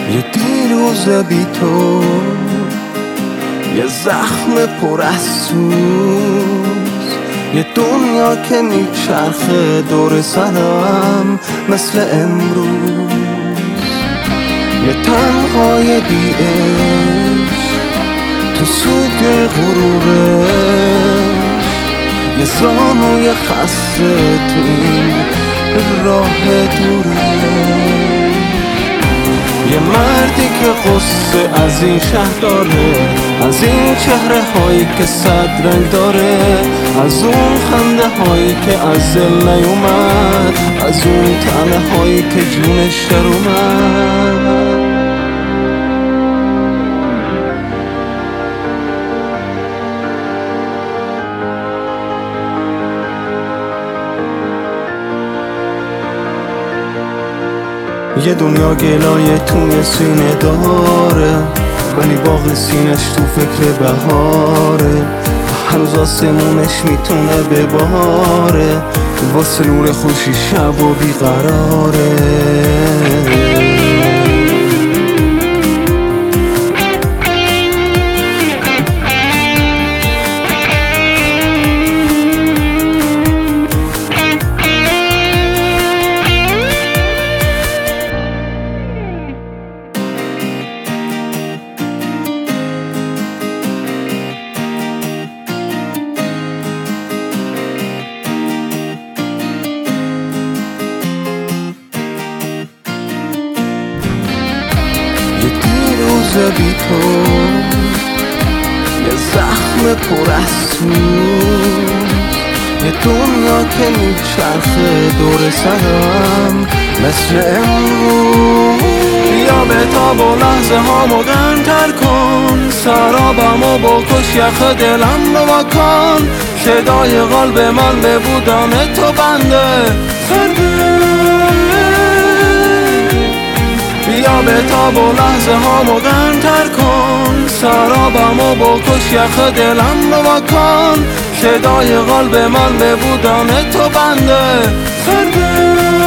یه دیروز بی تو، یه زخم پر از سوز، یه دنیا که میچرخه دور سرم مثل امروز، یه تنهای بی عشق تو سوگ غرورش، یه زانوی خسته تو این راه دوره، یه مردی که قصه از این شهر داره، از این چهره هایی که صد رنگ داره، از اون خنده هایی که از دل نیومد، از اون تنه هایی که جونش در اومد. یه دنیا گلایه توی سینه داره، ولی باغ سینش تو فکر بهاره، هنوز آسمونش میتونه بباره، واسه نور خوشی شب و بیقراره. یه دیروز بی تو، یه زخم پر از سوز، یه دنیا که میچرخه دور سرم مثل امروز. بیا به تاب و لحظه هامو گرم‌تر کن، سرابمو بکش یخ دلم رو بکن، صدای قلب من به بودن تو بنده خرده. بیا به تاب و لحظه هامو گرم‌تر کن، سرابمو بکش یخ دلم رو بکن، صدای قلب من به بودن تو بنده خرده.